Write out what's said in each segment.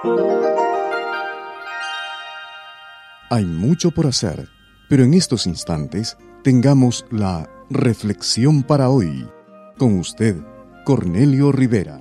Hay mucho por hacer, pero en estos instantes tengamos la reflexión para hoy. Con usted, Cornelio Rivera.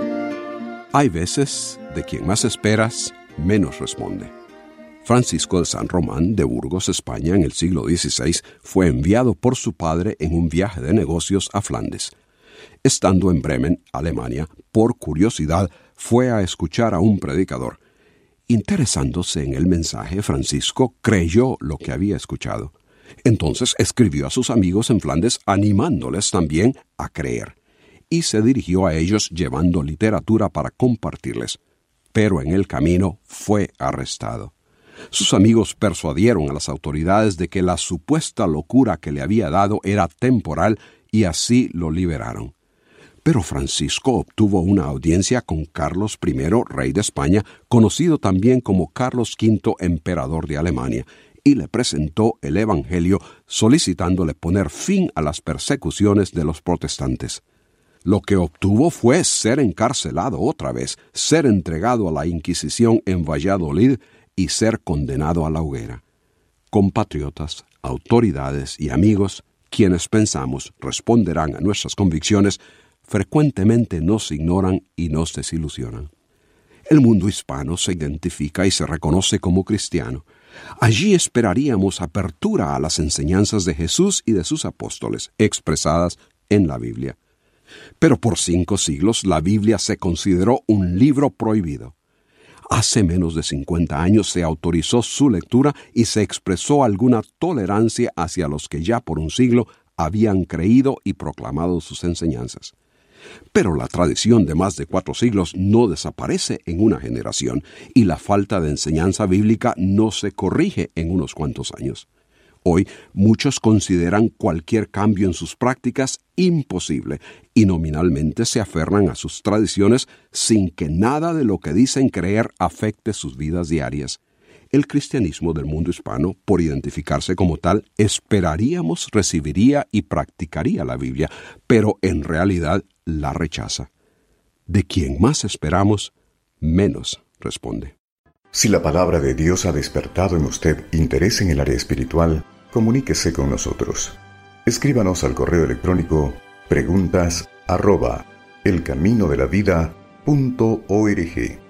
Hay veces de quien más esperas, menos responde. Francisco de San Román, de Burgos, España, en el siglo XVI, fue enviado por su padre en un viaje de negocios a Flandes. Estando en Bremen, Alemania, por curiosidad, fue a escuchar a un predicador. Interesándose en el mensaje, Francisco creyó lo que había escuchado. Entonces escribió a sus amigos en Flandes animándoles también a creer, y se dirigió a ellos llevando literatura para compartirles. Pero en el camino fue arrestado. Sus amigos persuadieron a las autoridades de que la supuesta locura que le había dado era temporal y así lo liberaron. Pero Francisco obtuvo una audiencia con Carlos I, rey de España, conocido también como Carlos V, emperador de Alemania, y le presentó el Evangelio solicitándole poner fin a las persecuciones de los protestantes. Lo que obtuvo fue ser encarcelado otra vez, ser entregado a la Inquisición en Valladolid y ser condenado a la hoguera. Compatriotas, autoridades y amigos, quienes pensamos responderán a nuestras convicciones, frecuentemente nos ignoran y nos desilusionan. El mundo hispano se identifica y se reconoce como cristiano. Allí esperaríamos apertura a las enseñanzas de Jesús y de sus apóstoles, expresadas en la Biblia. Pero por 5 siglos la Biblia se consideró un libro prohibido. Hace menos de 50 años se autorizó su lectura y se expresó alguna tolerancia hacia los que ya por un siglo habían creído y proclamado sus enseñanzas. Pero la tradición de más de 4 siglos no desaparece en una generación y la falta de enseñanza bíblica no se corrige en unos cuantos años. Hoy muchos consideran cualquier cambio en sus prácticas imposible y nominalmente se aferran a sus tradiciones sin que nada de lo que dicen creer afecte sus vidas diarias. El cristianismo del mundo hispano, por identificarse como tal, esperaríamos recibiría y practicaría la Biblia, pero en realidad la rechaza. De quien más esperamos, menos responde. Si la palabra de Dios ha despertado en usted interés en el área espiritual, comuníquese con nosotros. Escríbanos al correo electrónico preguntas@elcaminodelavida.org.